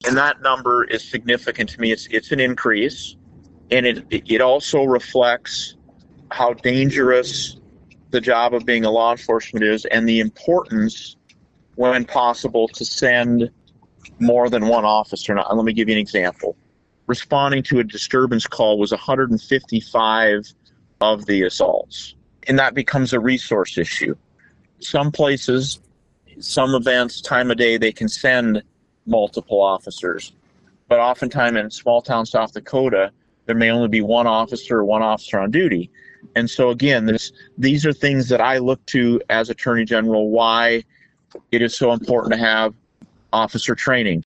And that number is significant to me. It's an increase, and it also reflects how dangerous the job of being a law enforcement is, and the importance, when possible, to send more than one officer. Now, let me give you an example. Responding to a disturbance call was 155 of the assaults, and that becomes a resource issue. Some places, some events, time of day, they can send multiple officers, but oftentimes in small town South Dakota, there may only be one officer on duty. And so again, these are things that I look to as Attorney General, why it is so important to have officer training.